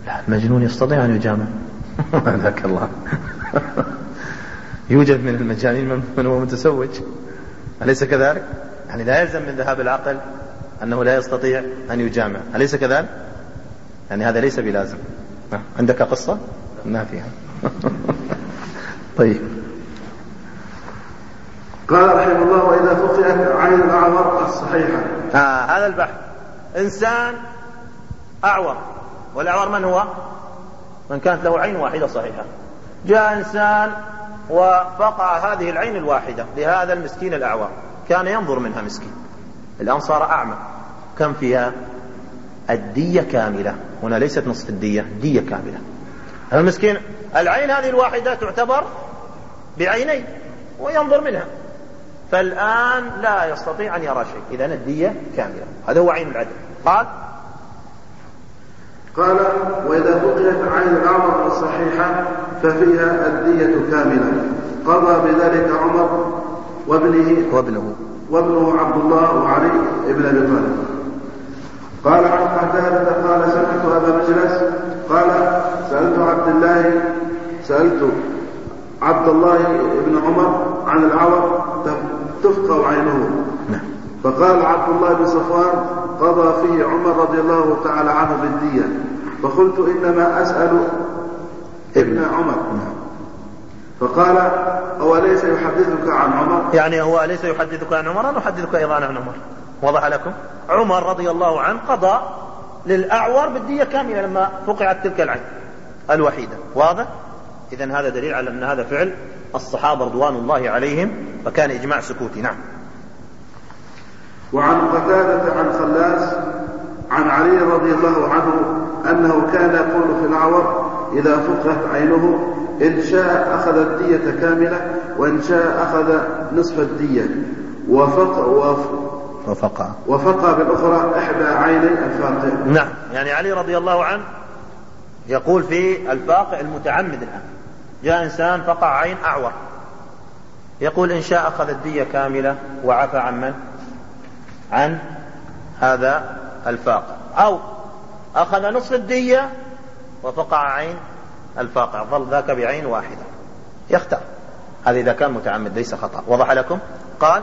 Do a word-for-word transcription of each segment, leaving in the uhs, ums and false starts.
لا، المجنون يستطيع أن يجامع. ذاك الله. يوجد من المجانين من هو متزوج، أليس كذلك؟ يعني لا يلزم من ذهاب العقل أنه لا يستطيع أن يجامع، أليس كذلك؟ يعني هذا ليس بلازم. عندك قصة؟ ما فيها. طيب. قال رحمه الله: وإذا فقئت عين الأعور الصحيحة. آه هذا البحث. إنسان أعور، والأعور من هو؟ من كانت له عين واحدة صحيحة. جاء إنسان وفقع هذه العين الواحدة لهذا المسكين الأعور، كان ينظر منها مسكين، الآن صار أعمى. كم فيها؟ الدية كاملة. هنا ليست نصف الدية، دية كاملة. المسكين العين هذه الواحدة تعتبر بعينين وينظر منها، فالآن لا يستطيع أن يرى شيء، إذن الدية كاملة. هذا هو عين العدل. قال قال وإذا فقئت عين الأعور الصحيحة ففيها الدية كاملة. قضى بذلك عمر وابنه وابنه وابنه عبد الله وعلي ابن أبي طالب. قال عن قتادة قال سمعت أبا مجلس قال سألت عبد الله سألت عبد الله بن عمر عن الأعور تفقع عينه، فقال عبد الله بن صفوان قضى فيه عمر رضي الله تعالى عنه بالدية، فقلت إنما أسأل ابن عمر، فقال أوليس يحدثك عن عمر؟ يعني هو أليس يحدثك عن عمر؟ أنا أحدثك أيضا عن عمر. وضح لكم؟ عمر رضي الله عنه قضى للأعور بالدية كاملة لما فقعت تلك العين الوحيدة. واضح؟ إذن هذا دليل على أن هذا فعل الصحابة رضوان الله عليهم، فكان إجماع سكوتي. نعم. وعن قتادة عن خلاس عن علي رضي الله عنه أنه كان يقول في الأعور إذا فقعت عينه إن شاء أخذ الدية كاملة وإن شاء أخذ نصف الدية، وفق وفقع وفقع بالأخرى إحدى عيني الفاقع. نعم. يعني علي رضي الله عنه يقول في الفاقع المتعمد. الآن جاء إنسان فقع عين أعور، يقول إن شاء أخذ الدية كاملة وعفى عن من؟ عن هذا الفاقع، أو أخذ نصف الدية وفقع عين الفاقع، ظل ذاك بعين واحدة، يختار. هذا إذا كان متعمد ليس خطأ. وضح لكم؟ قال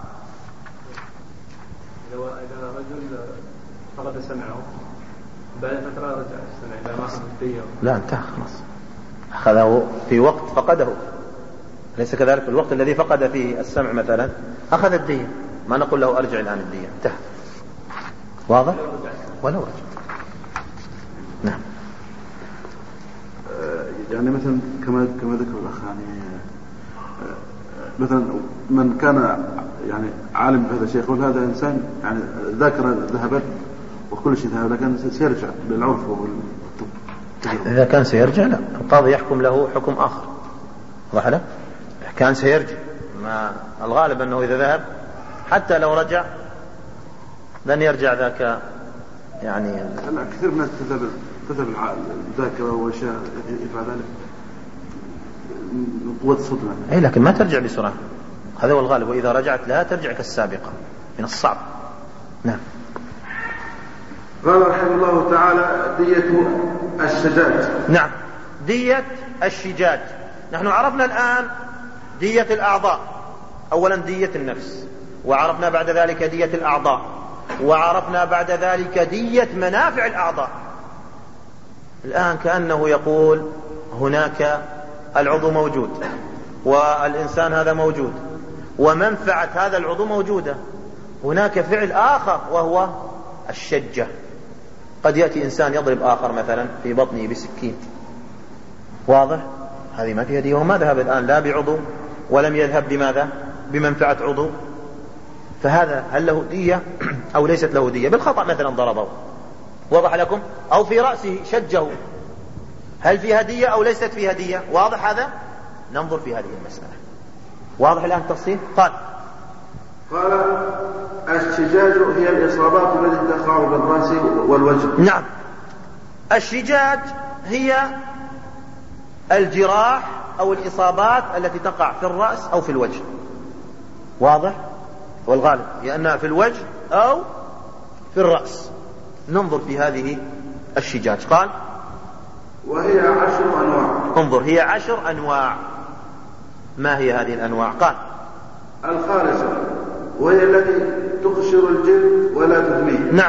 إذا رجل فقد سمعه بعد فترة رجع السمع إذا ما أخذ الدية، لا انتهى خلاص، أخذه في وقت فقده، ليس كذلك؟ في الوقت الذي فقد فيه السمع مثلا أخذ الدية، ما نقول له أرجع الآن الدية، انتهى. واضح؟ ولو رجع. نعم. يعني مثلا كما كما ذكر الأخ، يعني مثلا من كان يعني عالم بهذا الشيء يقول هذا إنسان يعني ذاكرة ذهبت وكل شيء ذهب، لكن سيرجع للعرف والتجربة. إذا كان سيرجع لا، القاضي يحكم له حكم آخر. واضح له؟ كان سيرجع، ما الغالب أنه إذا ذهب حتى لو رجع لن يرجع ذاك. يعني كثير من الناس تذهب تذهب الذاكرة وأشياء يفعل ذلك من قوة الصدمة. أي لكن ما ترجع بسرعة، هذا هو الغالب، وإذا رجعت لا ترجع كالسابقة، من الصعب. نعم. قال رحمه الله تعالى دية الشجاج. نعم، دية الشجاج. نحن عرفنا الآن دية الأعضاء، أولا دية النفس، وعرفنا بعد ذلك دية الأعضاء، وعرفنا بعد ذلك دية منافع الأعضاء. الآن كأنه يقول هناك العضو موجود والإنسان هذا موجود ومنفعة هذا العضو موجودة، هناك فعل آخر وهو الشجة. قد يأتي إنسان يضرب آخر مثلا في بطنه بسكين، واضح؟ هذه ما فيها دية، وما ذهب الآن لا بعضو ولم يذهب بماذا؟ بمنفعة عضو، فهذا هل له دية أو ليست له دية؟ بالخطأ مثلا ضربه، واضح لكم؟ أو في رأسه شجه، هل فيها دية أو ليست فيها دية؟ واضح هذا؟ ننظر في هذه المسألة. واضح الآن التفصيل؟ قال قال الشجاج هي الإصابات التي تقع بالرأس والوجه. نعم، الشجاج هي الجراح أو الإصابات التي تقع في الرأس أو في الوجه، واضح؟ والغالب لأنها في الوجه أو في الرأس. ننظر في هذه الشجاج. قال وهي عشر أنواع. انظر، هي عشر أنواع. ما هي هذه الأنواع؟ قال: الخالصة وهي التي تقشر الجلد ولا تدميه. نعم،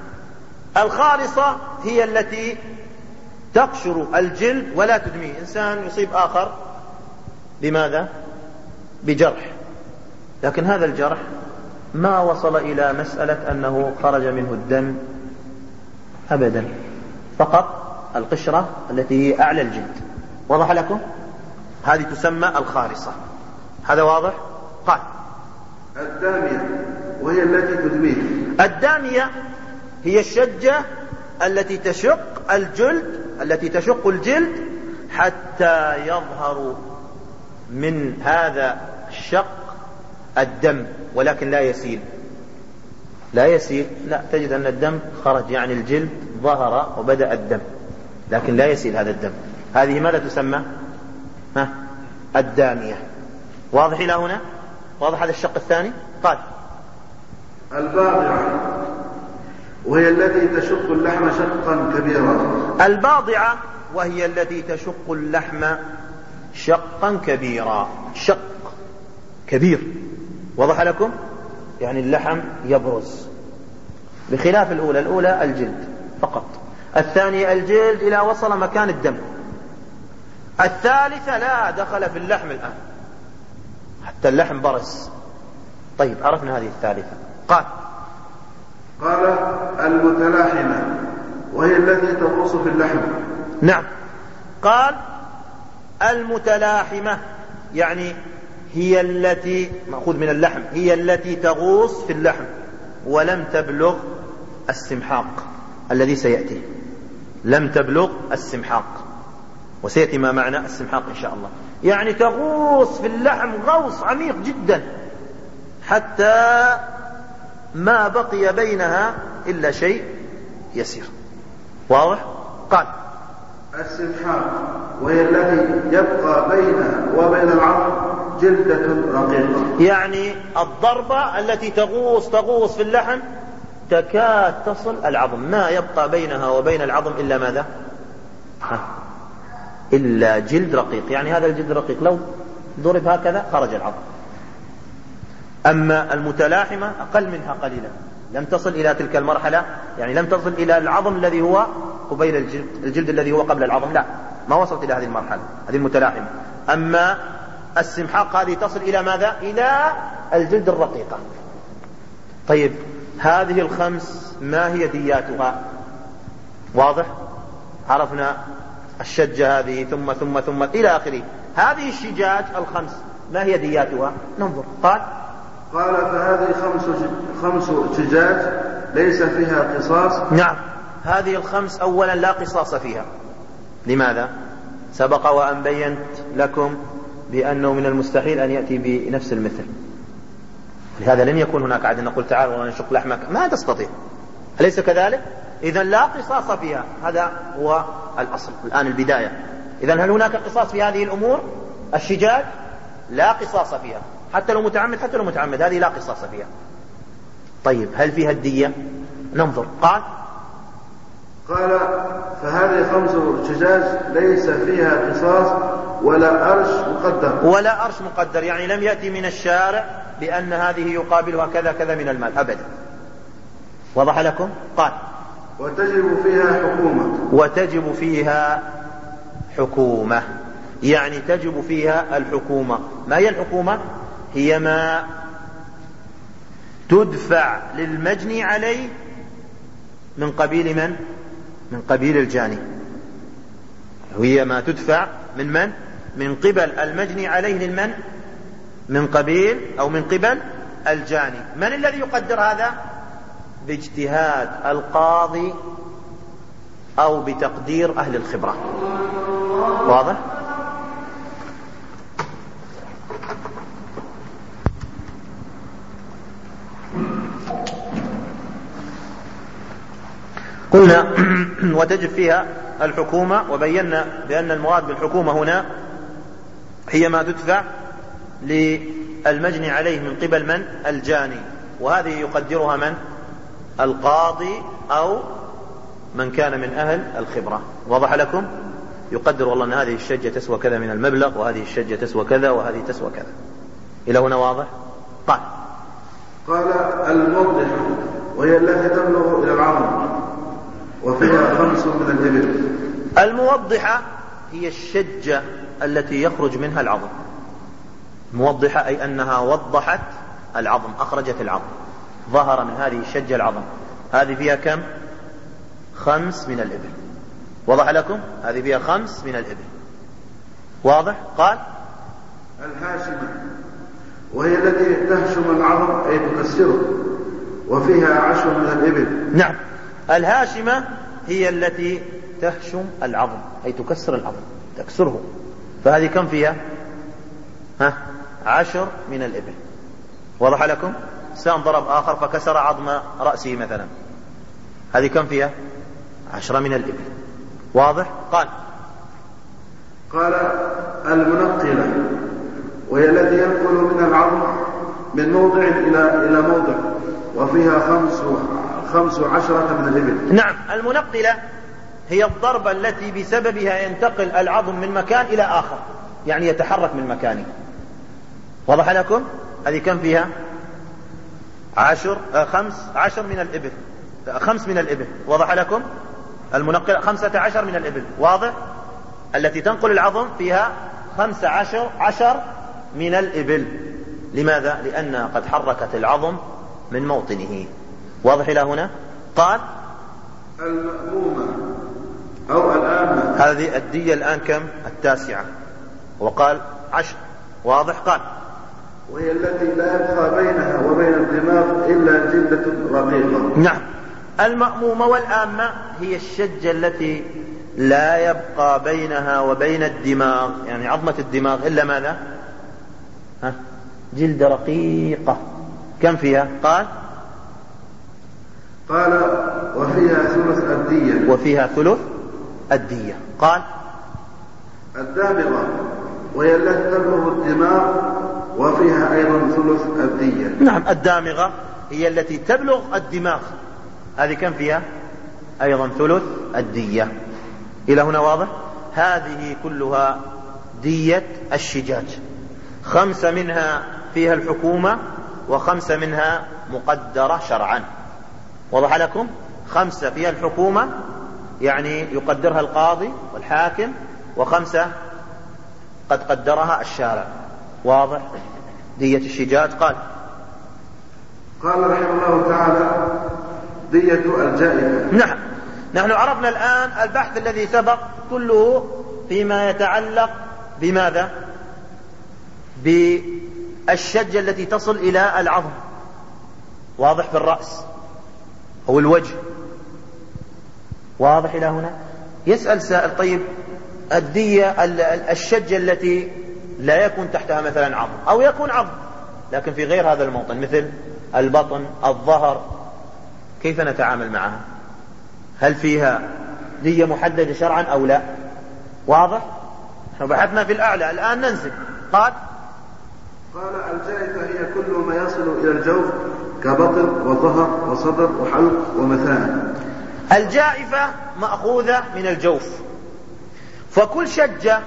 الخالصة هي التي تقشر الجلد ولا تدميه. إنسان يصيب آخر بماذا؟ بجرح، لكن هذا الجرح ما وصل إلى مسألة أنه خرج منه الدم أبدا، فقط القشرة التي هي أعلى الجلد. واضح لكم؟ هذه تسمى الخالصة. هذا واضح؟ قال: الدامية وهي التي تدميه. الدامية هي الشجة التي تشق الجلد التي تشق الجلد حتى يظهر من هذا الشق الدم، ولكن لا يسيل. لا يسيل، لا، تجد أن الدم خرج، يعني الجلد ظهر وبدأ الدم، لكن لا يسيل هذا الدم. هذه ماذا تسمى؟ ها؟ الدامية. واضح إلى هنا؟ واضح هذا الشق الثاني؟ قال: الباضعة وهي التي تشق اللحم شقا كبيرا. الباضعة وهي التي تشق اللحم شقا كبيرا. شق كبير، واضح لكم؟ يعني اللحم يبرز، بخلاف الأولى. الأولى الجلد فقط، الثانية الجلد إلى وصل مكان الدم، الثالثة لا دخل في اللحم الآن، حتى اللحم برز. طيب، عرفنا هذه الثالثة. قال: قال: المتلاحمة وهي التي تغوص في اللحم. نعم، قال: المتلاحمة يعني هي التي مأخوذ من اللحم، هي التي تغوص في اللحم ولم تبلغ السمحاق الذي سيأتي. لم تبلغ السمحاق، وسيأتي ما معنى السمحاق إن شاء الله. يعني تغوص في اللحم غوص عميق جدا حتى ما بقي بينها إلا شيء يسير. واضح؟ قال: السمحاق وهي التي يبقى بينها وبين العظم جلدة رقيقة. يعني الضربة التي تغوص تغوص في اللحم تكاد تصل العظم، ما يبقى بينها وبين العظم إلا ماذا؟ ها. إلا جلد رقيق. يعني هذا الجلد الرقيق لو ضرب هكذا خرج العظم. أما المتلاحمة أقل منها قليلا، لم تصل إلى تلك المرحلة، يعني لم تصل إلى العظم الذي هو قبيل الجلد، الجلد الذي هو قبل العظم، لا، ما وصلت إلى هذه المرحلة، هذه المتلاحمة. أما السمحاق هذه تصل إلى ماذا؟ إلى الجلد الرقيقة. طيب، هذه الخمس ما هي دياتها؟ واضح؟ عرفنا الشجة هذه ثم ثم ثم إلى آخره. هذه الشجاج الخمس ما هي دياتها؟ ننظر. قال: قال: فهذه خمس خمس شجاج ليس فيها قصاص. نعم، هذه الخمس أولا لا قصاص فيها. لماذا؟ سبق وأن بينت لكم بأنه من المستحيل أن يأتي بنفس المثل، لهذا لن يكون هناك عدد نقول تعال ونشق لحمك، ما تستطيع، أليس كذلك؟ إذا لا قصاص فيها، هذا هو الأصل الآن البداية. إذا هل هناك قصاص في هذه الأمور؟ الشجاج لا قصاص فيها، حتى لو متعمد حتى لو متعمد هذه لا قصاص فيها. طيب، هل فيها الدية؟ ننظر. قال: قال: فهذه خمس شجاج ليس فيها قصاص ولا أرش مقدر. ولا أرش مقدر، يعني لم يأتي من الشارع بأن هذه يقابلها كذا كذا من المال أبدا. وضح لكم؟ قال: وتجب فيها حكومة. وتجب فيها حكومة، يعني تجب فيها الحكومة. ما هي الحكومة؟ هي ما تدفع للمجني عليه من قبيل من؟ من قبيل الجاني. هي ما تدفع من من؟ من قبل المجني عليه للمن؟ من قبيل أو من قبل الجاني. من الذي يقدر هذا؟ باجتهاد القاضي أو بتقدير أهل الخبرة. واضح؟ قلنا وتجب فيها الحكومة، وبينا بأن المراد بالحكومة هنا هي ما تدفع للمجني عليه من قبل من؟ الجاني، وهذه يقدرها من؟ القاضي أو من كان من أهل الخبرة. وضح لكم؟ يقدر والله أن هذه الشجة تسوى كذا من المبلغ، وهذه الشجة تسوى كذا، وهذه تسوى كذا. إلى هنا واضح؟ قال قال الموضحة وهي التي تبلغ إلى العظم وفيها خمس من الإبل. الموضحة هي الشجة التي يخرج منها العظم. موضحة أي أنها وضحت العظم، أخرجت العظم، ظهر من هذه الشجة العظم. هذه فيها كم؟ خمس من الإبل. وضح لكم؟ هذه فيها خمس من الإبل. واضح؟ قال الهاشمة وهي التي تهشم العظم أي تكسره وفيها عشر من الإبل. نعم، الهاشمة هي التي تهشم العظم أي تكسر العظم، تكسره. فهذه كم فيها؟ ها؟ عشر من الإبل. وضح لكم؟ إنسان ضرب آخر فكسر عظم رأسه مثلا، هذه كم فيها؟ عشرة من الإبل. واضح؟ قال قال المنقلة وهي التي ينقل من العظم من موضع إلى إلى موضع وفيها خمس خمس عشرة من الإبل. نعم، المنقلة هي الضربة التي بسببها ينتقل العظم من مكان إلى آخر، يعني يتحرك من مكانه. وضح لكم؟ هذه كم فيها؟ عشر آه خمس عشر من الإبل، خمس من الإبل. وضح لكم؟ المنقلة خمسة عشر من الإبل. واضح؟ التي تنقل العظم فيها خمسة عشر عشر من الإبل. لماذا؟ لأنها قد حركت العظم من موطنه. واضح إلى هنا؟ قال المأمومة أو الآمة. هذه الدية الآن كم؟ التاسعة. وقال عشر. واضح؟ قال وهي التي لا يبقى بينها وبين الدماغ إلا جلدة رقيقة. نعم، المأمومة والآمة هي الشجة التي لا يبقى بينها وبين الدماغ، يعني عظمة الدماغ، إلا ماذا؟ ها؟ جلد رقيقة. كم فيها؟ قال قال وفيها ثلث الدية. وفيها ثلث الدية. قال الدابغة وهي التي تبلغ الدماغ وفيها أيضا ثلث الدية. نعم، الدامغة هي التي تبلغ الدماغ، هذه كم فيها؟ أيضا ثلث الدية. إلى هنا واضح؟ هذه كلها دية الشجاج. خمسة منها فيها الحكومة، وخمسة منها مقدرة شرعا. وضح لكم؟ خمسة فيها الحكومة يعني يقدرها القاضي والحاكم، وخمسة قد قدرها الشارع. واضح؟ دية الشجاج. قال قال رحمه الله تعالى دية الجائفة. نعم، نحن عرفنا الآن البحث الذي سبق كله فيما يتعلق بماذا؟ بالشجة التي تصل إلى العظم. واضح؟ في الرأس أو الوجه. واضح إلى هنا؟ يسأل سائل طيب الدية الشجة التي لا يكون تحتها مثلا عظم، أو يكون عظم لكن في غير هذا الموطن مثل البطن، الظهر، كيف نتعامل معها؟ هل فيها دية محددة شرعا أو لا؟ واضح؟ نحن بحثنا في الأعلى، الآن ننزل. قال قال الجائفة هي كل ما يصل إلى الجوف كبطن وظهر وصدر وحلق ومثانة. الجائفة مأخوذة من الجوف، فكل شجة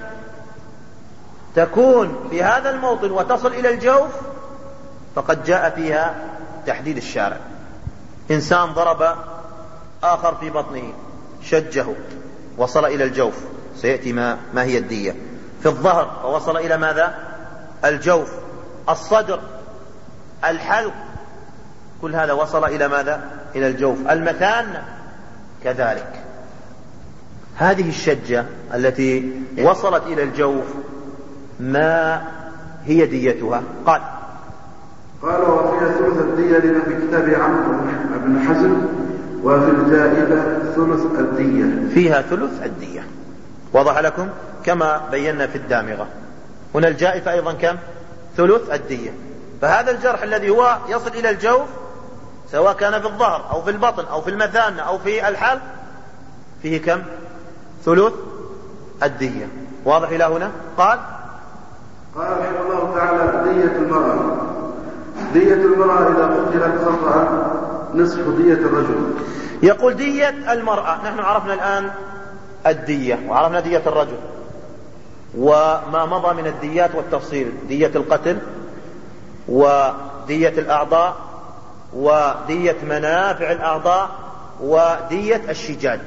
تكون في هذا الموطن وتصل إلى الجوف فقد جاء فيها تحديد الشارع. إنسان ضرب آخر في بطنه، شجه وصل إلى الجوف، سيأتي ما, ما هي الدية. في الظهر فوصل إلى ماذا؟ الجوف. الصدر، الحلق، كل هذا وصل إلى ماذا؟ إلى الجوف. المثانة كذلك. هذه الشجة التي وصلت إلى الجوف ما هي ديتها؟ قال قال وفيها ثلث الدية لما في كتاب عمرو بن حزم، وفي الجائفة ثلث الدية. فيها ثلث الدية. وضح لكم؟ كما بينا في الدامغة. هنا الجائفة أيضا كم؟ ثلث الدية. فهذا الجرح الذي هو يصل إلى الجوف سواء كان في الظهر أو في البطن أو في المثانة أو في الحلق فيه كم؟ ثلث الدية. واضح إلى هنا؟ قال قال رحمه الله تعالى دية المرأة. دية المرأة إذا قتلت خطأ نصف دية الرجل. يقول دية المرأة. نحن عرفنا الآن الدية، وعرفنا دية الرجل وما مضى من الديات والتفصيل، دية القتل ودية الأعضاء ودية منافع الأعضاء ودية الشجاج.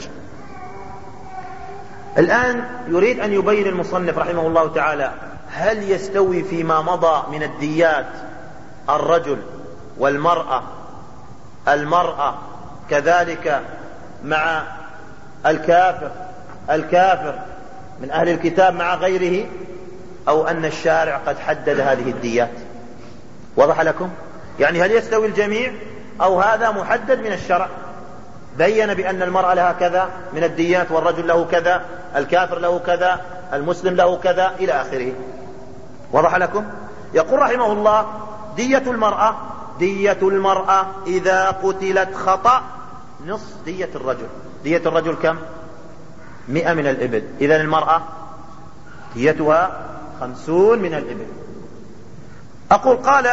الآن يريد أن يبين المصنف رحمه الله تعالى هل يستوي فيما مضى من الديات الرجل والمرأة، المرأة كذلك مع الكافر، الكافر من أهل الكتاب مع غيره، أو أن الشارع قد حدد هذه الديات؟ وضح لكم؟ يعني هل يستوي الجميع أو هذا محدد من الشرع؟ بين بأن المرأة لها كذا من الديات، والرجل له كذا، الكافر له كذا، المسلم له كذا، إلى آخره. وضح لكم؟ يقول رحمه الله: دية المرأة دية المرأة إذا قتلت خطأ نصف دية الرجل. دية الرجل كم؟ مئة من الإبل. إذن المرأة ديتها خمسون من الإبل. أقول: قال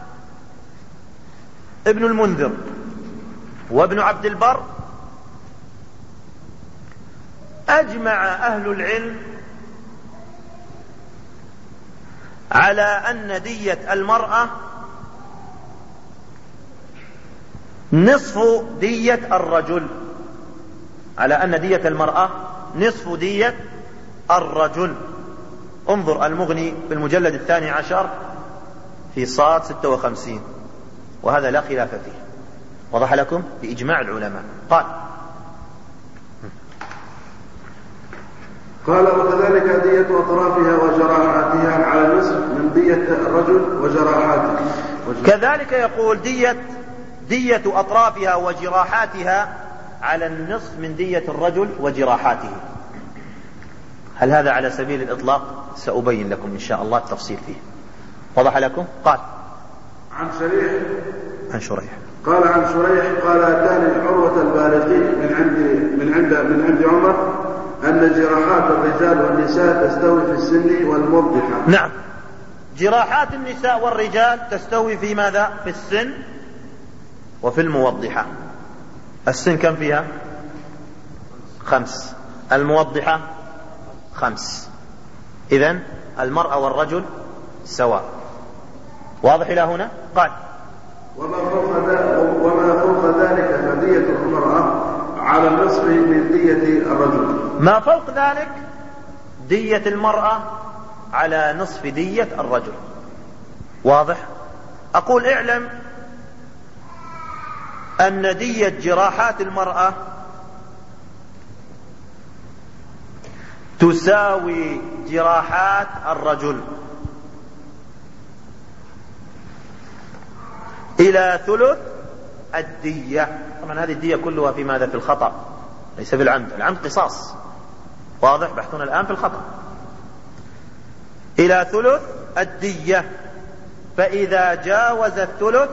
ابن المنذر وابن عبد البر: أجمع أهل العلم على أن دية المرأة نصف دية الرجل، على أن دية المرأة نصف دية الرجل. انظر المغني في المجلد الثاني عشر في صاد ستة وخمسين، وهذا لا خلاف فيه. وضح لكم بإجماع العلماء. قال قال: وكذلك دية أطرافها وجراحاتها على النصف من دية الرجل وجراحاته. كذلك يقول دية دية أطرافها وجراحاتها على النصف من دية الرجل وجراحاته. هل هذا على سبيل الإطلاق؟ سأبين لكم إن شاء الله التفصيل فيه. وضح لكم؟ قال عن شريح عن شريح قال عن شريح قال: أتاني عروة البارقي من عند من عند من عند عمر أن جراحات الرجال والنساء تستوي في السن والموضحة. نعم، جراحات النساء والرجال تستوي في ماذا؟ في السن وفي الموضحة. السن كم فيها؟ خمس. الموضحة خمس. إذن المرأة والرجل سواء. واضح إلى هنا؟ قال: وما فوق ذلك وما فوق ذلك فدية المرأة على النصف من دية الرجل. ما فوق ذلك دية المرأة على نصف دية الرجل. واضح؟ أقول: اعلم أن دية جراحات المرأة تساوي جراحات الرجل إلى ثلث الدية. طبعا هذه الدية كلها في ماذا؟ في الخطأ، ليس في العمد. العمد قصاص. واضح؟ بحثنا الآن في الخطأ. إلى ثلث الدية، فإذا جاوز الثلث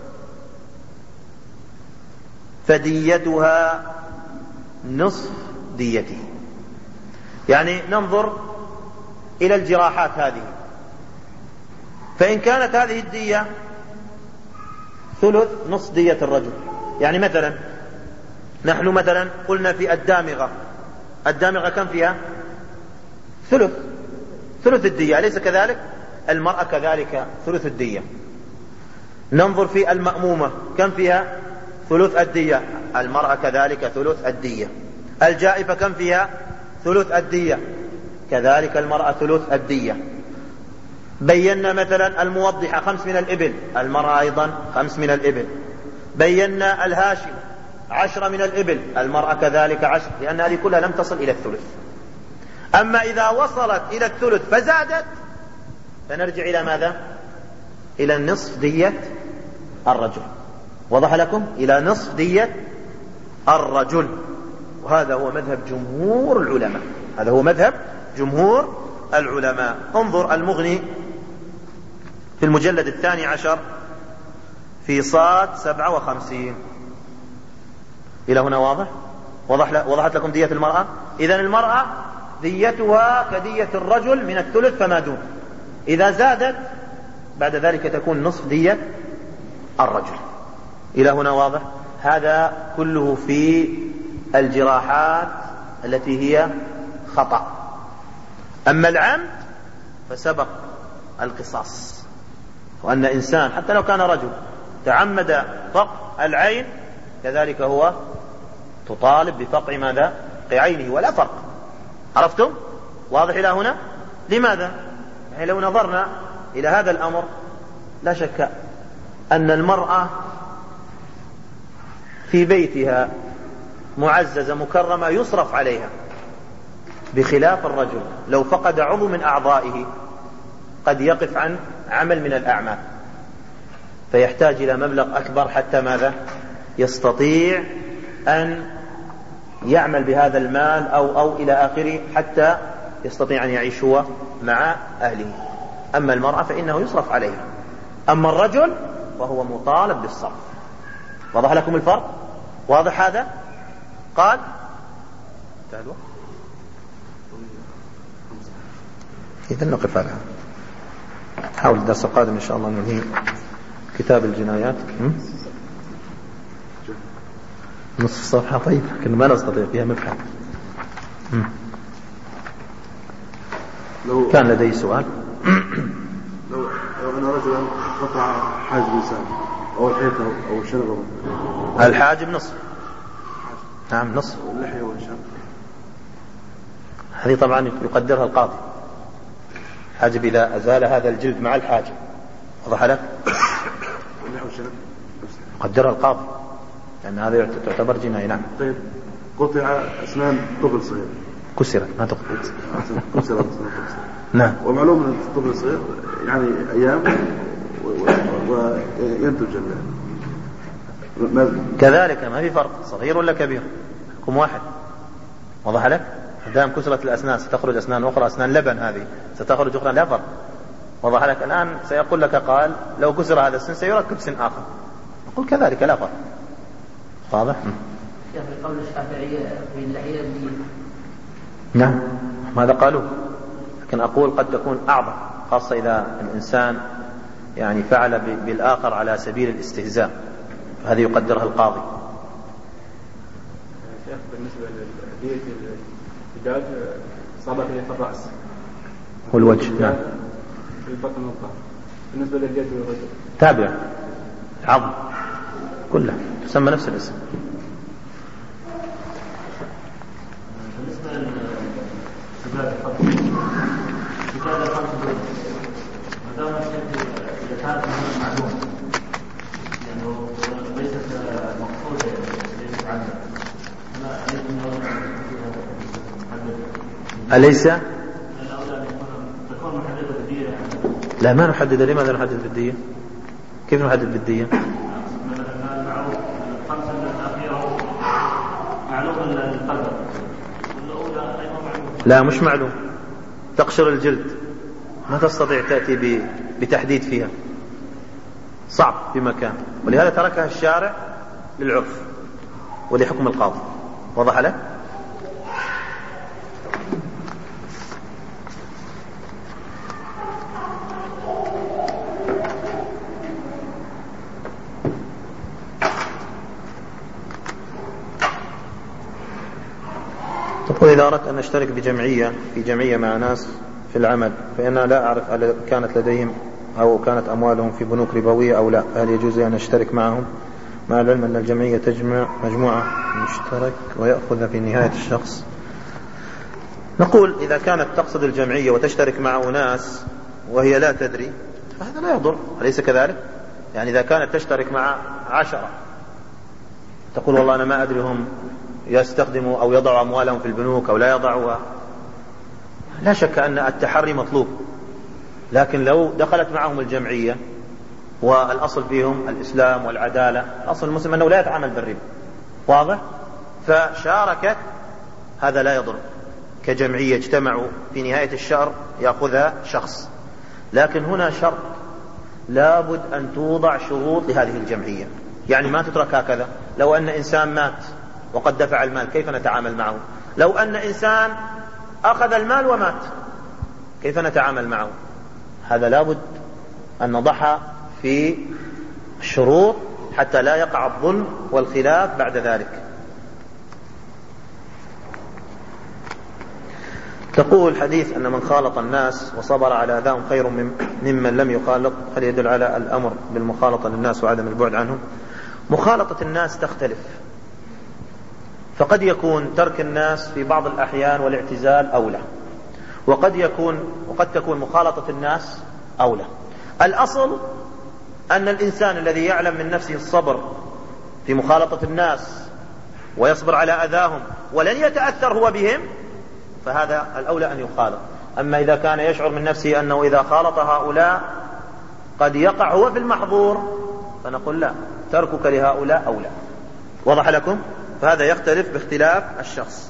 فديتها نصف ديته. يعني ننظر إلى الجراحات هذه، فإن كانت هذه الدية ثلث نصف دية الرجل، يعني مثلا نحن مثلا قلنا في الدامغة، الدامغة كم فيها؟ ثلث ثلث الدية، أليس كذلك؟ المرأة كذلك ثلث الدية. ننظر في المأمومة كم فيها؟ ثلث الدية، المرأة كذلك ثلث الدية. الجائفة كم فيها؟ ثلث الدية، كذلك المرأة ثلث الدية. بينا مثلا الموضحة خمس من الإبل، المرأة أيضا خمس من الإبل. بينا الهاشم عشرة من الإبل، المرأة كذلك عشر، لأن هذه كلها لم تصل إلى الثلث. أما إذا وصلت إلى الثلث فزادت فنرجع إلى ماذا؟ إلى النصف دية الرجل. وضح لكم؟ إلى نصف دية الرجل. وهذا هو مذهب جمهور العلماء، هذا هو مذهب جمهور العلماء. انظر المغني في المجلد الثاني عشر في صاد سبعة وخمسين. إلى هنا واضح؟ وضح وضحت لكم دية المرأة؟ إذن المرأة ديتها كدية الرجل من الثلث فما دون. إذا زادت بعد ذلك تكون نصف دية الرجل. إلى هنا واضح؟ هذا كله في الجراحات التي هي خطأ. أما العمد فسبق القصاص، وأن إنسان حتى لو كان رجل تعمد فقع العين كذلك هو تطالب بفقع ماذا؟ عينه، ولا فرق. عرفتم؟ واضح إلى هنا؟ لماذا؟ يعني لو نظرنا إلى هذا الأمر لا شك أن المرأة في بيتها معززة مكرمة يصرف عليها، بخلاف الرجل لو فقد عضو من أعضائه قد يقف عن عمل من الأعمال، فيحتاج إلى مبلغ أكبر حتى ماذا؟ يستطيع أن يعمل بهذا المال أو, أو إلى آخره حتى يستطيع أن يعيش هو مع أهله. أما المرأة فإنه يصرف عليها، أما الرجل فهو مطالب بالصرف. وضح لكم الفرق؟ واضح هذا؟ قال تعالوا إذن نقف عليها، حاول الدرس القادم إن شاء الله ننهي كتاب الجنايات. نصف صفحة طيب، لكن ما نستطيع فيها مبحث. لو كان لدي سؤال لو, لو أنا رجلا قطع حاجب إنسان أو الحيطة أو الشنب، الحاجب نصف. نعم نصف. واللحية والشنب هذه طبعا يقدرها القاضي. حاجب إذا أزال هذا الجلد مع الحاجب، وضح لك؟ واللحية والشنب يقدرها القاضي لأن هذا تعتبر جناية. نعم. طيب قطع أسنان طفل صغير، كسرت ما تقطعت. كسرت. نعم. ومعلوم أن الطفل الصغير يعني أيام وينتج كذلك، ما في فرق صغير ولا كبير، حكم واحد. وضح لك؟ دام كسرت الأسنان ستخرج أسنان أخرى، أسنان لبن هذه ستخرج أخرى، لا فرق. وضح لك؟ الآن سيقول لك قال لو كسر هذا السن سيركب سن آخر، نقول كذلك لا فرق. واضح؟ في قول الشافعية في اللحية الدية. نعم ماذا قالوا، لكن أقول قد تكون أعظم، خاصة إذا الإنسان يعني فعل بالآخر على سبيل الاستهزاء، فهذه يقدرها القاضي. شيخ بالنسبة لدية الدجاج إصابة في الرأس والوجه، نعم، في البطن والظهر. بالنسبة لليد والرجل تابع عظم كلها تسمى نفس الاسم. بالنسبة للسجاد الخمس، سجاد الخمس دول ما دام إذا كانت معلومة لأنه ليست مقصودة ليست عامة، أليس؟ لا ما نحدد. لماذا نحدد بالدية؟ كيف نحدد بالدية؟ لا مش معلوم. تقشر الجلد ما تستطيع تأتي بتحديد فيها، صعب في مكان، ولهذا تركها الشارع للعرف ولحكم القاضي. وضح لك؟ تقول إذا أردت أن أشترك بجمعية في جمعية مع ناس في العمل، فإنها لا أعرف هل كانت لديهم أو كانت أموالهم في بنوك ربوية أو لا، هل يجوز أن أشترك معهم مع العلم أن الجمعية تجمع مجموعة مشترك ويأخذ في نهاية الشخص؟ نقول إذا كانت تقصد الجمعية وتشترك مع ناس وهي لا تدري فهذا لا يضر، أليس كذلك؟ يعني إذا كانت تشترك مع عشرة تقول والله أنا ما أدري هم يستخدموا أو يضعوا أموالهم في البنوك أو لا يضعوا، لا شك أن التحري مطلوب. لكن لو دخلت معهم الجمعية والأصل فيهم الإسلام والعدالة، الأصل المسلم أنه لا يتعامل بالربا، واضح؟ فشاركت هذا لا يضر، كجمعية اجتمعوا في نهاية الشهر يأخذها شخص. لكن هنا شرط، لابد أن توضع شروط لهذه الجمعية، يعني ما تترك هكذا. لو أن إنسان مات وقد دفع المال كيف نتعامل معه؟ لو أن إنسان أخذ المال ومات كيف نتعامل معه؟ هذا لابد أن نضعها في الشروط حتى لا يقع الظلم والخلاف بعد ذلك. تقول حديث أن من خالط الناس وصبر على أذاهم خير ممن لم يخالط، هل يدل على الأمر بالمخالطة للناس وعدم البعد عنهم؟ مخالطة الناس تختلف، فقد يكون ترك الناس في بعض الأحيان والاعتزال أولى، وقد يكون وقد تكون مخالطة الناس أولى. الأصل أن الإنسان الذي يعلم من نفسه الصبر في مخالطة الناس ويصبر على أذاهم ولن يتأثر هو بهم، فهذا الأولى أن يخالط. أما إذا كان يشعر من نفسه أنه إذا خالط هؤلاء قد يقع هو في المحظور، فنقول لا، تركك لهؤلاء أولى. وضح لكم؟ فهذا يختلف باختلاف الشخص.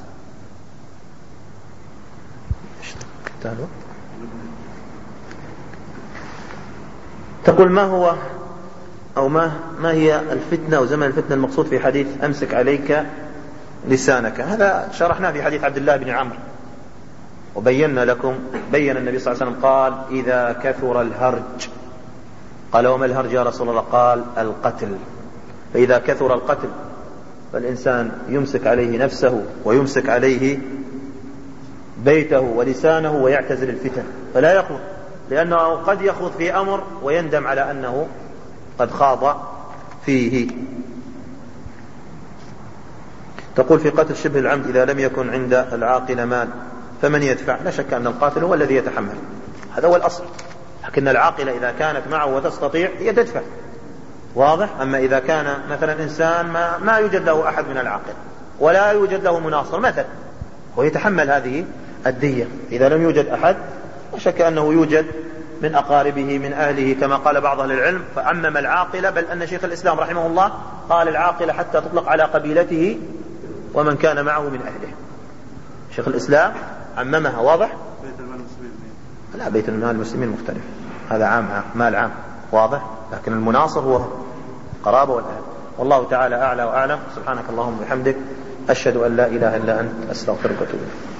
تقول ما هو أو ما ما هي الفتنة أو زمن الفتنة المقصود في حديث أمسك عليك لسانك؟ هذا شرحناه في حديث عبد الله بن عمرو، وبينا لكم، بين النبي صلى الله عليه وسلم قال إذا كثر الهرج. قال وما الهرج يا رسول الله؟ قال القتل. فإذا كثر القتل فالإنسان يمسك عليه نفسه ويمسك عليه بيته ولسانه ويعتزل الفتن، فلا يخوض، لأنه قد يخوض في أمر ويندم على أنه قد خاض فيه. تقول في قتل شبه العمد إذا لم يكن عند العاقل مال فمن يدفع؟ لا شك أن القاتل هو الذي يتحمل، هذا هو الأصل، لكن العاقلة إذا كانت معه وتستطيع هي تدفع. واضح؟ أما إذا كان مثلا إنسان ما, ما يوجد له أحد من العاقل ولا يوجد له مناصر مثلا، ويتحمل هذه الدية إذا لم يوجد أحد، لا شك أنه يوجد من أقاربه من أهله كما قال بعض أهل العلم، فأمم العاقلة، بل أن شيخ الإسلام رحمه الله قال العاقلة حتى تطلق على قبيلته ومن كان معه من أهله. شيخ الإسلام عممها. واضح؟ بيت المال المسلمين. لا، بيت المال المسلمين مختلف، هذا عام، مال عام. واضح؟ لكن المناصر هو قرابة والأهل. والله تعالى أعلى وأعلم. سبحانك اللهم وبحمدك، أشهد أن لا إله إلا أنت، أستغفرك وأتوب إليك.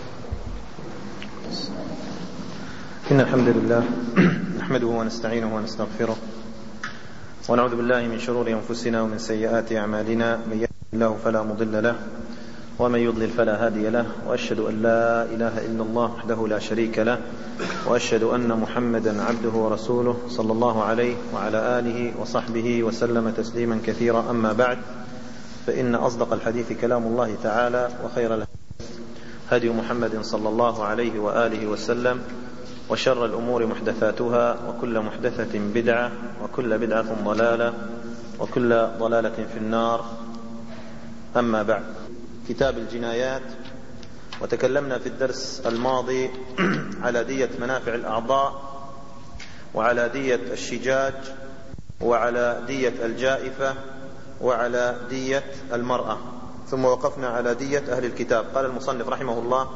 إن الحمد لله نحمده ونستعينه ونستغفره ونعوذ بالله من شرور أنفسنا ومن سيئات أعمالنا، من يهده الله فلا مضل له ومن يضلل فلا هادي له، وأشهد أن لا إله إلا الله وحده لا شريك له، وأشهد أن محمدا عبده ورسوله صلى الله عليه وعلى آله وصحبه وسلم تسليما كثيرا. أما بعد، فإن أصدق الحديث كلام الله تعالى، وخير الهدي هدي محمد صلى الله عليه وآله وسلم، وشر الأمور محدثاتها، وكل محدثة بدعة، وكل بدعة ضلالة، وكل ضلالة في النار. أما بعد، كتاب الجنايات، وتكلمنا في الدرس الماضي على دية منافع الأعضاء، وعلى دية الشجاج، وعلى دية الجائفة، وعلى دية المرأة، ثم وقفنا على دية أهل الكتاب. قال المصنف رحمه الله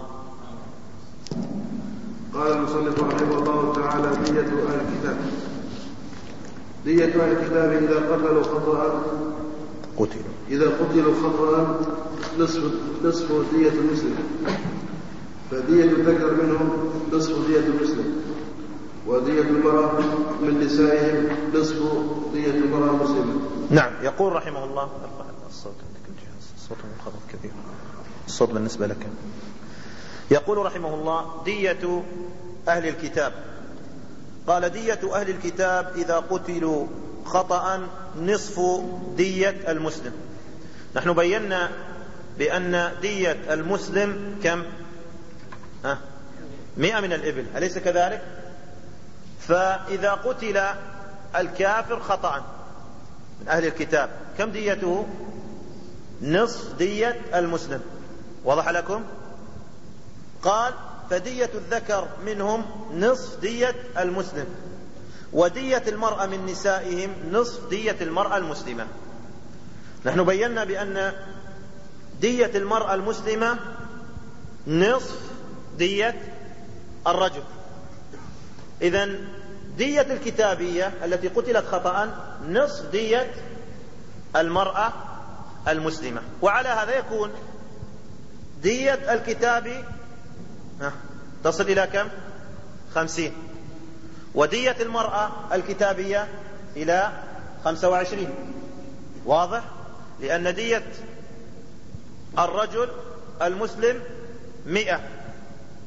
قال المصنف رحمه الله تعالى دية أهل الكتاب. دية أهل الكتاب إذا قتلوا خطأ قتلوا إذا قتلوا خطأ نصف نصف دية المسلم، فدية الذكر منهم نصف دية المسلم، ودية المرأة من نسائهم نصف دية المرأة المسلمة. نعم. يقول رحمه الله، الصوت عندك الجهاز، الصوت منخفض كثير، الصوت بالنسبة لك. يقول رحمه الله دية أهل الكتاب. قال دية أهل الكتاب إذا قتلوا خطأ نصف دية المسلم. نحن بينا بأن دية المسلم كم؟ أه؟ مئة من الإبل، أليس كذلك؟ فإذا قتل الكافر خطأ من أهل الكتاب كم ديته؟ نصف دية المسلم. وضح لكم؟ قال فدية الذكر منهم نصف دية المسلم، ودية المرأة من نسائهم نصف دية المرأة المسلمة. نحن بينا بأن دية المرأة المسلمة نصف دية الرجل. إذن دية الكتابية التي قتلت خطأ نصف دية المرأة المسلمة. وعلى هذا يكون دية الكتاب تصل إلى كم؟ خمسين، ودية المرأة الكتابية إلى خمسة وعشرين. واضح؟ لأن دية الرجل المسلم مئة،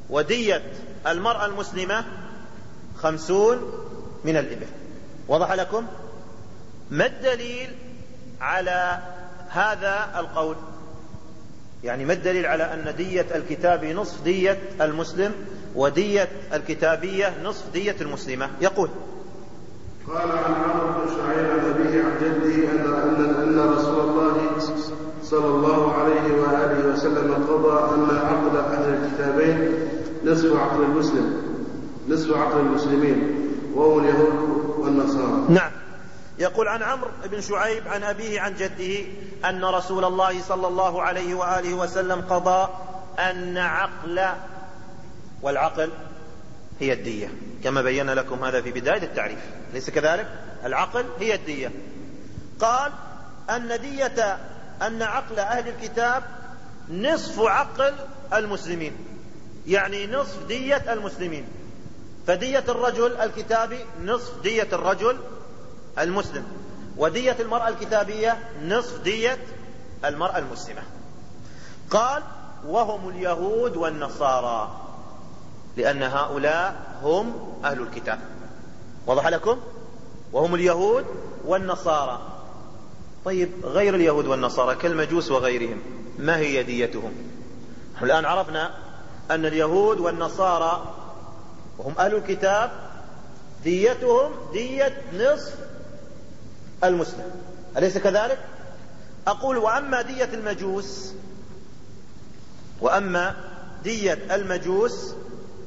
ودية المرأة المسلمة خمسون من الإبل. وضح لكم؟ ما الدليل على هذا القول؟ يعني ما الدليل على أن دية الكتاب نصف دية المسلم ودية الكتابية نصف دية المسلمة؟ يقول: قال عن عمرو بن شعيب عن أبيه عن جده أن أن أن رسول الله صلى الله عليه وآله وسلم قضى أن عقد أهل الكتابين نصف عقد المسلم نصف عقد المسلمين وهو اليهود والنصارى. نعم. يقول عن عمرو بن شعيب عن أبيه عن جده أن رسول الله صلى الله عليه وآله وسلم قضى أن عقل، والعقل هي الدية كما بينا لكم هذا في بداية التعريف، ليس كذلك؟ العقل هي الدية. قال أن دية أن عقل أهل الكتاب نصف عقل المسلمين، يعني نصف دية المسلمين، فدية الرجل الكتابي نصف دية الرجل المسلم، ودية المرأة الكتابية نصف دية المرأة المسلمة. قال: وهم اليهود والنصارى، لأن هؤلاء هم أهل الكتاب. وضح لكم؟ وهم اليهود والنصارى. طيب غير اليهود والنصارى كالمجوس وغيرهم ما هي ديتهم؟ الآن عرفنا أن اليهود والنصارى وهم أهل الكتاب ديتهم دية نصف المسلم، أليس كذلك؟ أقول: وأما دية المجوس وأما دية المجوس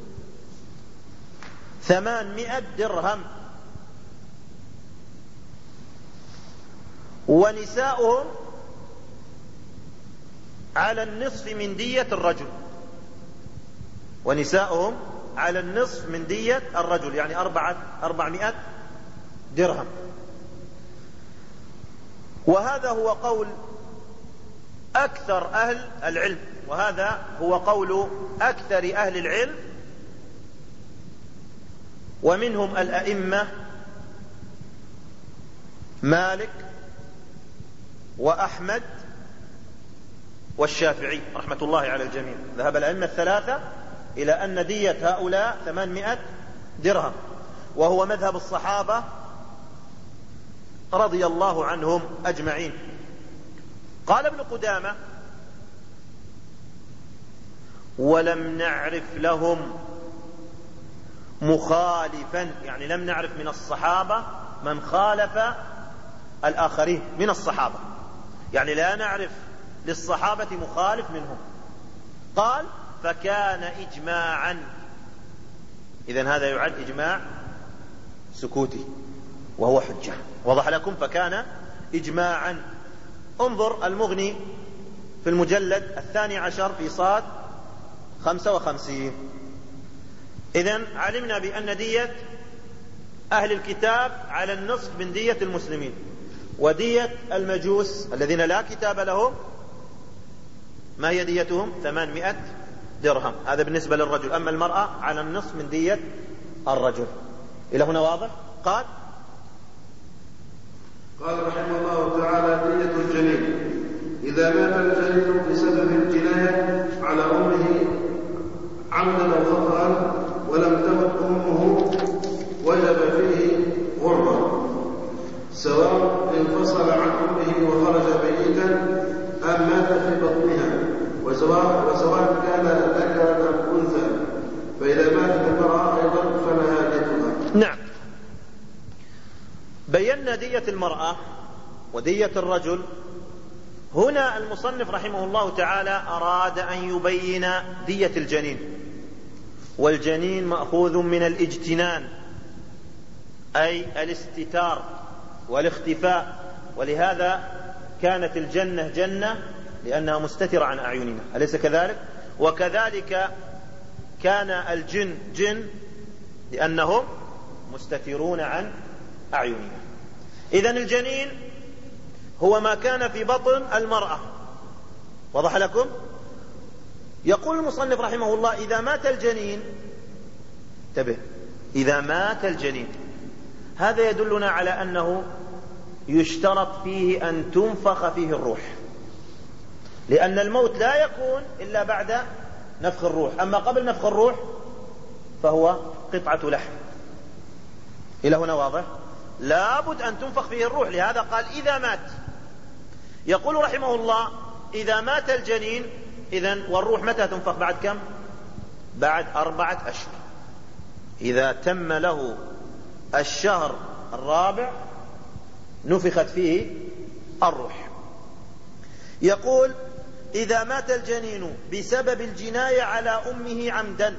ثمانمائة درهم، ونساؤهم على النصف من دية الرجل، ونساؤهم على النصف من دية الرجل، يعني أربعة أربعمائة درهم. وهذا هو قول أكثر أهل العلم، وهذا هو قول أكثر أهل العلم، ومنهم الأئمة مالك وأحمد والشافعي رحمة الله على الجميع. ذهب الأئمة الثلاثة إلى أن دية هؤلاء ثمانمائة درهم، وهو مذهب الصحابة رضي الله عنهم أجمعين. قال ابن قدامة: ولم نعرف لهم مخالفا، يعني لم نعرف من الصحابة من خالف الآخرين من الصحابة، يعني لا نعرف للصحابة مخالف منهم. قال: فكان إجماعا، إذن هذا يعد إجماع سكوتي وهو حجة. وضح لكم؟ فكان إجماعا. انظر المغني في المجلد الثاني عشر في صاد خمسة وخمسين. إذن علمنا بأن دية أهل الكتاب على النصف من دية المسلمين، ودية المجوس الذين لا كتاب لهم ما هي ديتهم؟ ثمانمائة درهم. هذا بالنسبة للرجل. أما المرأة على النصف من دية الرجل. إلى هنا واضح؟ قال قال رحمه الله تعالى: دية الجنين إذا مات الجنين بسبب الجناية على أمه عمدا أو خطأ ولم تمت أمه وجب فيه غربة، سواء انفصل عن أمه وخرج ميتا أم مات في بطنها، وسواء, وسواء كان ذكرا أم أنثى، فإذا ماتت المرأة أيضا فلها ديتها. نعم. بينا دية المرأة ودية الرجل. هنا المصنف رحمه الله تعالى أراد أن يبين دية الجنين، والجنين مأخوذ من الاجتنان أي الاستتار والاختفاء، ولهذا كانت الجنة جنة لأنها مستترة عن أعيننا، أليس كذلك؟ وكذلك كان الجن جن لأنهم مستترون عن أعيننا. إذن الجنين هو ما كان في بطن المرأة. وضح لكم؟ يقول المصنف رحمه الله: إذا مات الجنين، انتبه، إذا مات الجنين، هذا يدلنا على أنه يشترط فيه أن تنفخ فيه الروح، لأن الموت لا يكون إلا بعد نفخ الروح. أما قبل نفخ الروح فهو قطعة لحم. إلى هنا واضح؟ لابد أن تنفخ فيه الروح، لهذا قال إذا مات. يقول رحمه الله إذا مات الجنين إذن والروح متى تنفخ؟ بعد كم؟ بعد أربعة أشهر. إذا تم له الشهر الرابع نفخت فيه الروح. يقول إذا مات الجنين بسبب الجناية على أمه عمدا،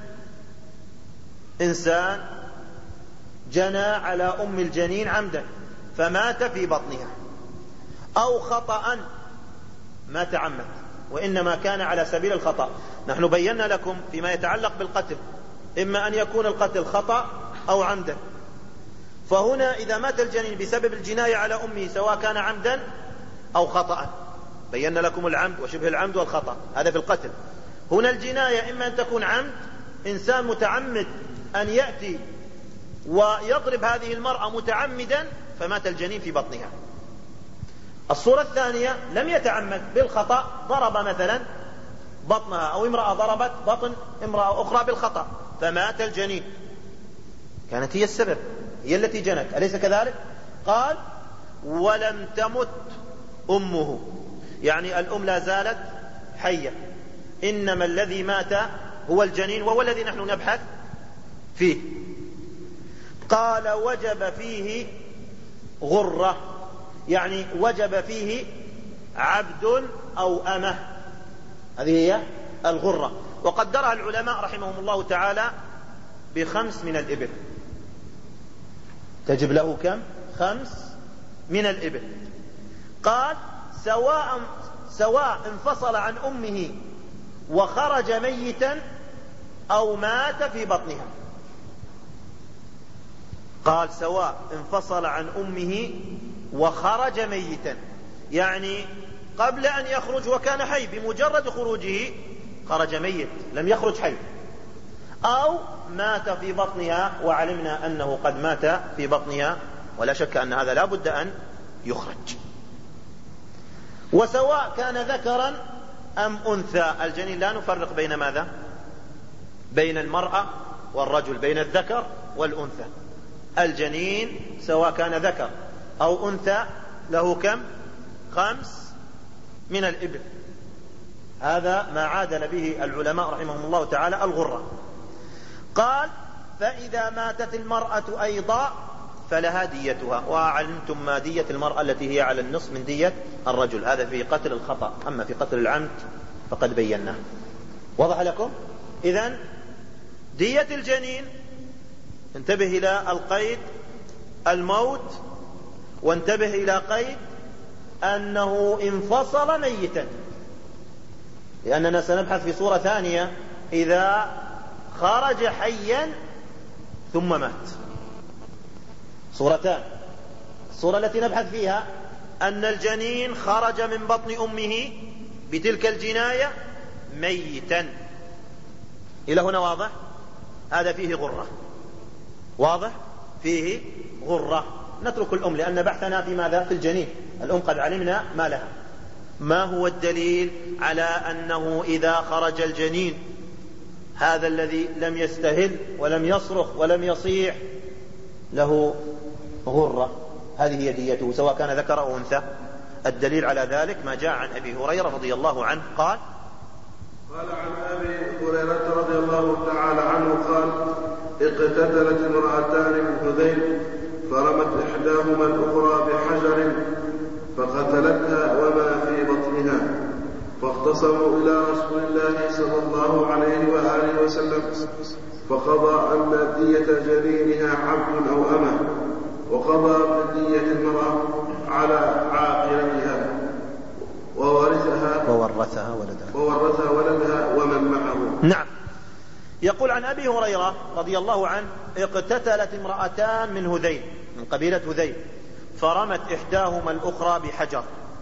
إنسان جنى على أم الجنين عمدا فمات في بطنها، أو خطأ ما تعمد وإنما كان على سبيل الخطأ. نحن بينا لكم فيما يتعلق بالقتل إما أن يكون القتل خطأ أو عمدا، فهنا إذا مات الجنين بسبب الجناية على أمه سواء كان عمدا أو خطأ، بينا لكم العمد وشبه العمد والخطأ، هذا في القتل. هنا الجناية إما أن تكون عمد، إنسان متعمد أن يأتي ويضرب هذه المرأة متعمدا فمات الجنين في بطنها. الصورة الثانية لم يتعمد بالخطأ، ضرب مثلا بطنها، أو امرأة ضربت بطن امرأة أخرى بالخطأ فمات الجنين، كانت هي السبب، هي التي جنت، أليس كذلك؟ قال ولم تمت أمه، يعني الأم لا زالت حية، إنما الذي مات هو الجنين وهو الذي نحن نبحث فيه. قال وجب فيه غرة، يعني وجب فيه عبد أو أمة، هذه هي الغرة. وقدرها العلماء رحمهم الله تعالى بخمس من الإبل، تجب له كم؟ خمس من الإبل. قال سواء سواء انفصل عن أمه وخرج ميتا أو مات في بطنها. قال سواء انفصل عن أمه وخرج ميتا، يعني قبل أن يخرج وكان حي، بمجرد خروجه خرج ميت لم يخرج حي، أو مات في بطنها وعلمنا أنه قد مات في بطنها، ولا شك أن هذا لا بد أن يخرج. وسواء كان ذكرا أم أنثى، الجنين لا نفرق بين ماذا؟ بين المرأة والرجل، بين الذكر والأنثى. الجنين سواء كان ذكر أو أنثى له كم؟ خمس من الإبل. هذا ما عادل به العلماء رحمهم الله تعالى الغرة. قال فإذا ماتت المرأة أيضا فلها ديتها، وعلمتم ما دية المرأة التي هي على النصف من دية الرجل، هذا في قتل الخطأ، أما في قتل العمد فقد بيناه. وضح لكم؟ إذن دية الجنين، انتبه إلى القيد الموت، وانتبه إلى قيد أنه انفصل ميتا، لأننا سنبحث في صورة ثانية إذا خرج حيا ثم مات. صورتان، الصورة التي نبحث فيها أن الجنين خرج من بطن أمه بتلك الجناية ميتا. إلى هنا واضح؟ هذا فيه غرة، واضح؟ فيه غرة. نترك الأم لأن بحثنا في ماذا؟ في الجنين. الأم قد علمنا ما لها. ما هو الدليل على أنه إذا خرج الجنين هذا الذي لم يستهل ولم يصرخ ولم يصيح له غرة؟ هذه هي ديته سواء كان ذكر أو أنثى. الدليل على ذلك ما جاء عن أبي هريرة رضي الله عنه قال قال عن أبي هريرة رضي الله تعالى عنه قال اقتتلت امرأتان من هذيل فرمت إحداهما الأخرى بحجر فقتلتها وما في بطنها، فاختصموا إلى رسول الله صلى الله عليه وآله وسلم فقضى أن دية جنينها عبد أو أمة، وقضى بدية المرأة على عاقلتها وورثها وورثها ولدها وورثها ولدها ومن معه. نعم. يقول عن أبي هريرة رضي الله عنه اقتتلت امرأتان من هذيل، من قبيلة هذيل، فرمت إحداهما الأخرى بحجر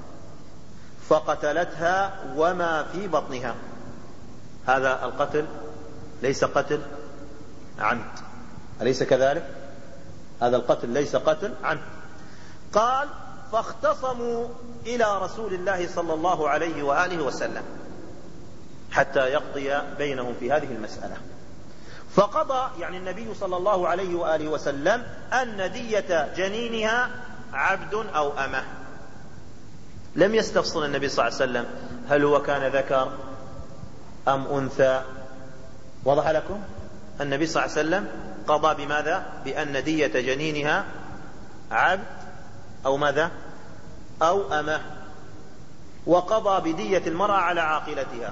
فقتلتها وما في بطنها. هذا القتل ليس قتل عمد، أليس كذلك؟ هذا القتل ليس قتل عمد. قال فاختصموا إلى رسول الله صلى الله عليه وآله وسلم، حتى يقضي بينهم في هذه المسألة. فقضى يعني النبي صلى الله عليه وآله وسلم أن دية جنينها عبد أو أمه. لم يستفصل النبي صلى الله عليه وسلم هل هو كان ذكر أم أنثى. وضح لكم؟ النبي صلى الله عليه وسلم قضى بماذا؟ بأن دية جنينها عبد أو ماذا؟ أو أمه. وقضى بدية المرأة على عاقلتها.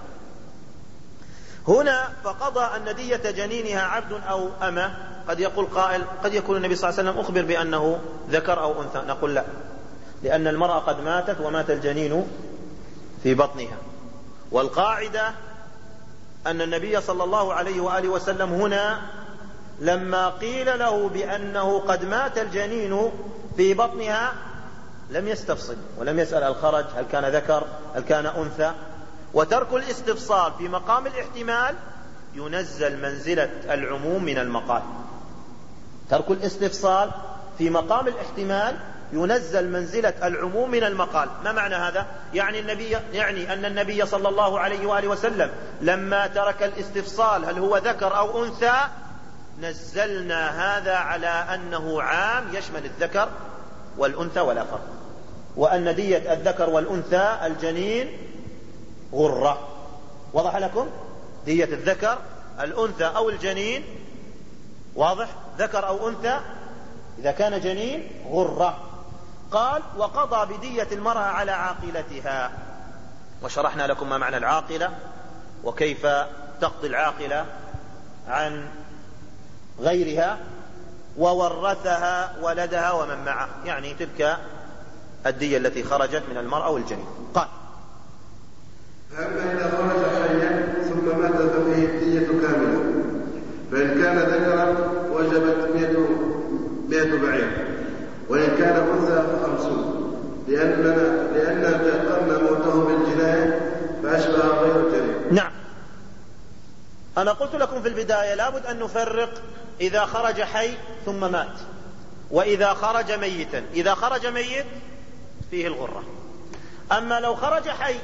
هنا فقضى أن دية جنينها عبد أو أمه. قد يقول قائل قد يكون النبي صلى الله عليه وسلم أخبر بأنه ذكر أو أنثى. نقول لا، لأن المرأة قد ماتت ومات الجنين في بطنها. والقاعدة أن النبي صلى الله عليه وآله وسلم هنا لما قيل له بأنه قد مات الجنين في بطنها لم يستفصل ولم يسأل الخرج هل كان ذكر هل كان أنثى. وترك الاستفصال في مقام الاحتمال ينزل منزلة العموم من المقال. ترك الاستفصال في مقام الاحتمال ينزل منزلة العموم من المقال. ما معنى هذا؟ يعني النبي يعني أن النبي صلى الله عليه وآله وسلم لما ترك الاستفصال هل هو ذكر أو أنثى نزلنا هذا على أنه عام يشمل الذكر والأنثى ولا فرق، وأن دية الذكر والأنثى الجنين غرة. وضح لكم؟ دية الذكر الأنثى أو الجنين واضح، ذكر أو أنثى إذا كان جنين غرة. قال وقضى بدية المرأة على عاقلتها. وشرحنا لكم ما معنى العاقلة وكيف تقضي العاقلة عن غيرها. وورثها ولدها ومن معه، يعني تلك الدية التي خرجت من المرأة والجنين. قال فأما إذا خرج حيا ثم مات ففيه الدية كاملة، فإن كان ذكرا وجبت مئة بعير، وإن كان أنثى فخمسون، لأننا لأننا تيقنا موته بالجناية فأشبه غير الجريم. نعم، أنا قلت لكم في البداية لابد أن نفرق إذا خرج حي ثم مات وإذا خرج ميتا. إذا خرج ميت فيه الغرة. أما لو خرج حي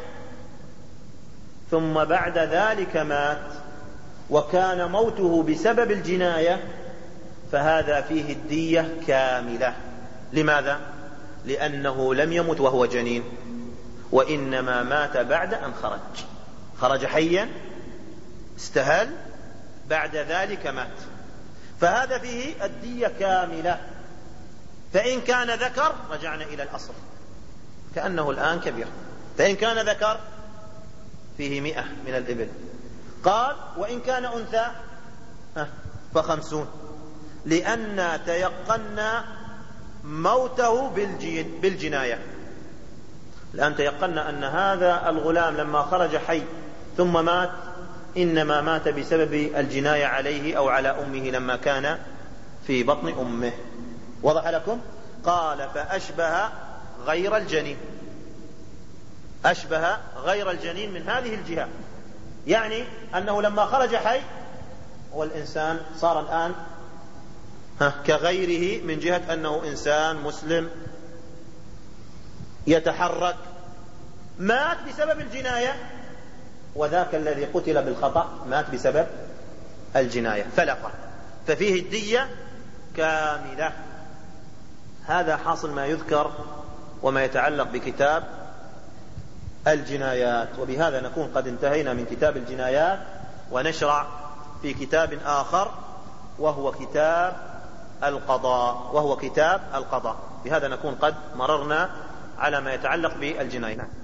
ثم بعد ذلك مات وكان موته بسبب الجناية فهذا فيه الدية كاملة. لماذا؟ لأنه لم يمت وهو جنين، وإنما مات بعد أن خرج. خرج حيا استهل بعد ذلك مات، فهذا فيه الدية كاملة. فإن كان ذكر رجعنا إلى الأصل كأنه الآن كبير. فإن كان ذكر فيه مئة من الإبل. قال وإن كان أنثى فخمسون، لأن تيقنا موته بالجناية. الآن تيقنا أن هذا الغلام لما خرج حي ثم مات إنما مات بسبب الجناية عليه أو على أمه لما كان في بطن أمه. وضح لكم؟ قال فأشبه غير الجنين. أشبه غير الجنين من هذه الجهة، يعني أنه لما خرج حي والإنسان صار الآن كغيره من جهة أنه إنسان مسلم يتحرك. مات بسبب الجناية، وذاك الذي قتل بالخطأ مات بسبب الجناية فلا فرق، ففيه الدية كاملة. هذا حاصل ما يذكر وما يتعلق بكتاب الجنايات. وبهذا نكون قد انتهينا من كتاب الجنايات ونشرع في كتاب آخر وهو كتاب القضاء وهو كتاب القضاء. بهذا نكون قد مررنا على ما يتعلق بالجنايات.